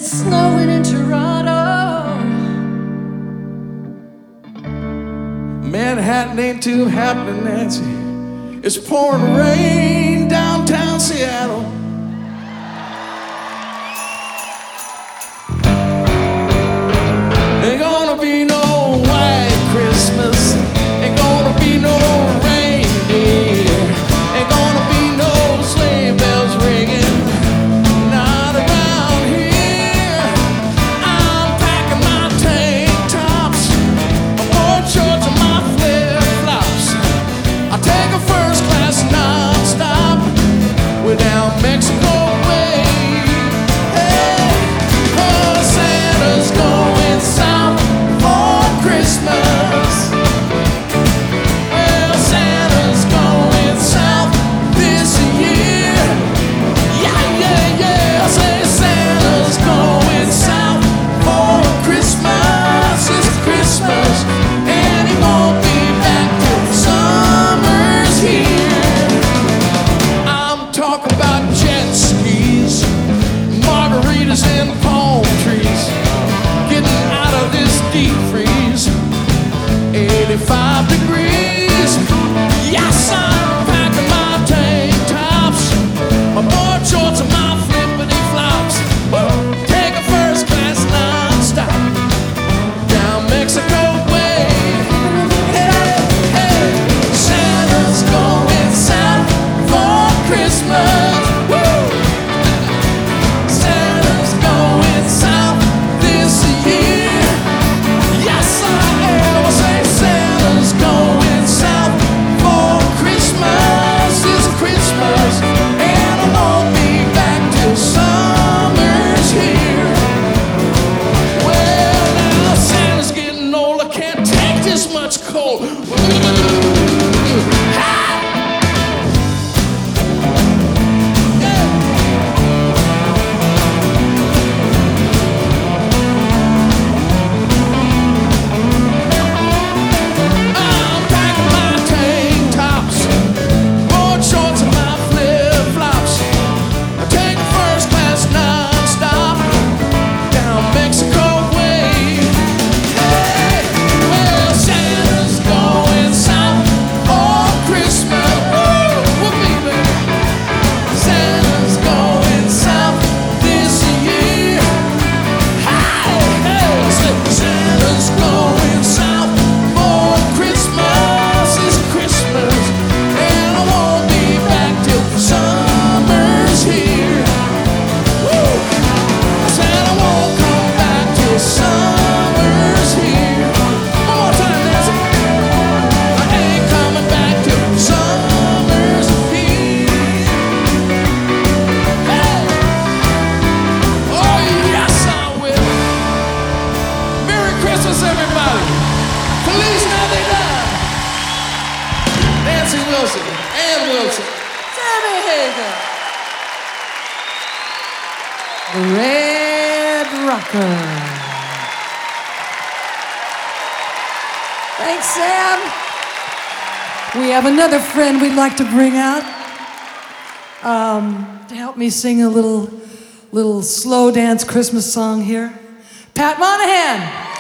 It's snowing in Toronto. Manhattan ain't too happy, Nancy. It's pouring rain downtown Seattle. Ain't gonna be no white Christmas. Ain't gonna be no reindeer. Ain't gonna be no sleigh bells ringing. Not around here. I'm packing my tank tops, my board shorts and my flip-flops. I take a first class non-stop. We're down Mexico way. Hey, oh, Santa's going south for Christmas. Well, Santa's going south this year. Yeah, yeah, yeah. I say Santa's going south for Christmas. It's Christmas, and he won't be back till summer's here. I'm talking about jet skis, margaritas and palm trees, getting out of this deep freeze. 85 degrees. Yes, I'm packing my tank tops, my board shorts and my flippity flops. Woo! Take a first class non-stop down Mexico way. Hey, hey, Santa's going south for Christmas. Woo! Santa's going south this year. Yes, I am. I say Santa's going south for Christmas. It's Christmas, and I won't be back till summer's here. Well, now Santa's getting old. I can't take this much cold. I'm packing my tank tops, board shorts and my flip-flops. I take a first class non-stop down Mexico way. Hey, well, Santa's going south for Christmas. Woo, baby. Santa's going south this year. Hey, hey, Santa's going south for Christmas. It's Christmas, and I won't be back till summer's here. Woo! Santa won't come back till summer's here. One more time, Nancy. I ain't coming back till summer's here. Hey! Oh, yes, I will. Merry Christmas, everybody. Feliz Navidad. Nancy Wilson, Ann Wilson. Sammy Hagar. The Red Rocker. Thanks, Sam. We have another friend we'd like to bring out to help me sing a little slow dance Christmas song here. Pat Monahan.